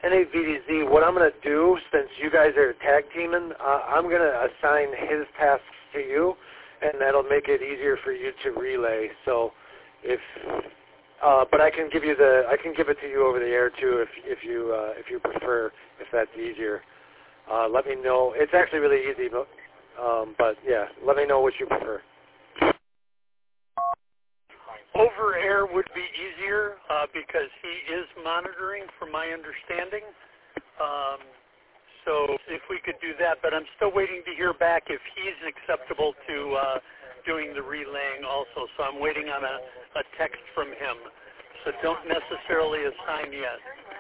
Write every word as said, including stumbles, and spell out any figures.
N A V D Z, what I'm going to do, since you guys are tag teaming, uh, I'm going to assign his tasks to you, and that'll make it easier for you to relay. So, if, uh, but I can give you the, I can give it to you over the air too, if if you uh, if you prefer, if that's easier. Uh, let me know. It's actually really easy, but, um, but yeah, let me know what you prefer. Over air would be easier uh, because he is monitoring, from my understanding. Um, so if we could do that, but I'm still waiting to hear back if he's acceptable to uh, doing the relaying also. So I'm waiting on a, a text from him. So don't necessarily assign yet.